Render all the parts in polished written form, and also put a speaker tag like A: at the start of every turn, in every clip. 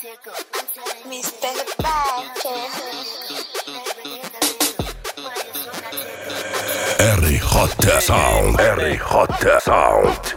A: Mr. Baker.
B: RJ Sound, RJ Sound.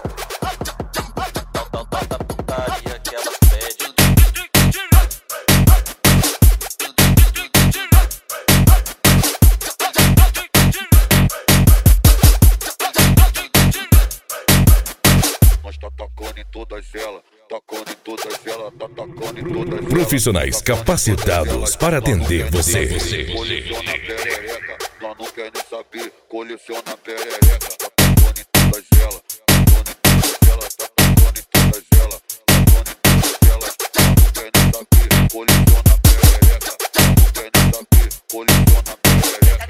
C: Nós tá tacando em todas elas, tacando em todas elas, tá tacando em todas elas.
B: Profissionais capacitados para atender você.
C: Coleciona perereca, nós não quer nem saber. Coleciona perereca, tá tacando em todas elas, tacando em todas elas, tá tacando em todas elas, tacando em todas elas. Nós não quer nem saber. Coleciona perereca, nós não quer nem saber. Coleciona perereca.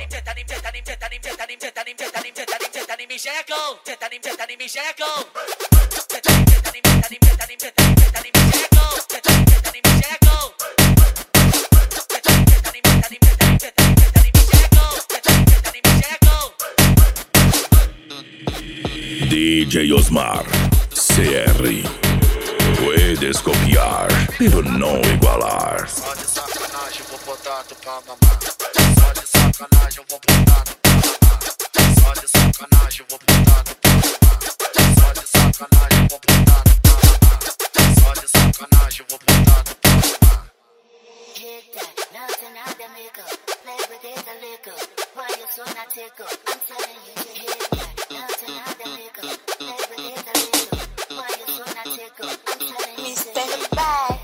B: DJ Osmar, CR. Puedes copiar, pero no igualar.
D: Só de sacanagem eu vou botar tu pra mamar. Só de sacanagem eu vou botar tu pra mamar. Só de sacanagem eu vou botar tu pra mamar. Só de sacanagem eu vou botar tu pra mamar. Só de sacanagem eu vou botar tu pra mamar.
A: Hit that, nothing out the makeup. Play with it a little. Why you so not tickle? I'm telling you to hit that, nothing out the makeup. Play with it a little. Why you so not tickle? I'm telling you to hit that.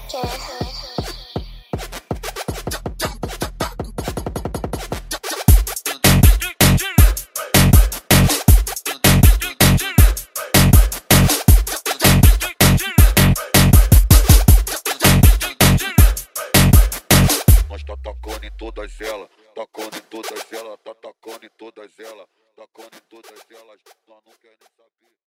C: Nós tá tacando em todas elas, tacando em todas elas, tá tacando em todas elas, tacando em todas elas. Nós não quer nem saber.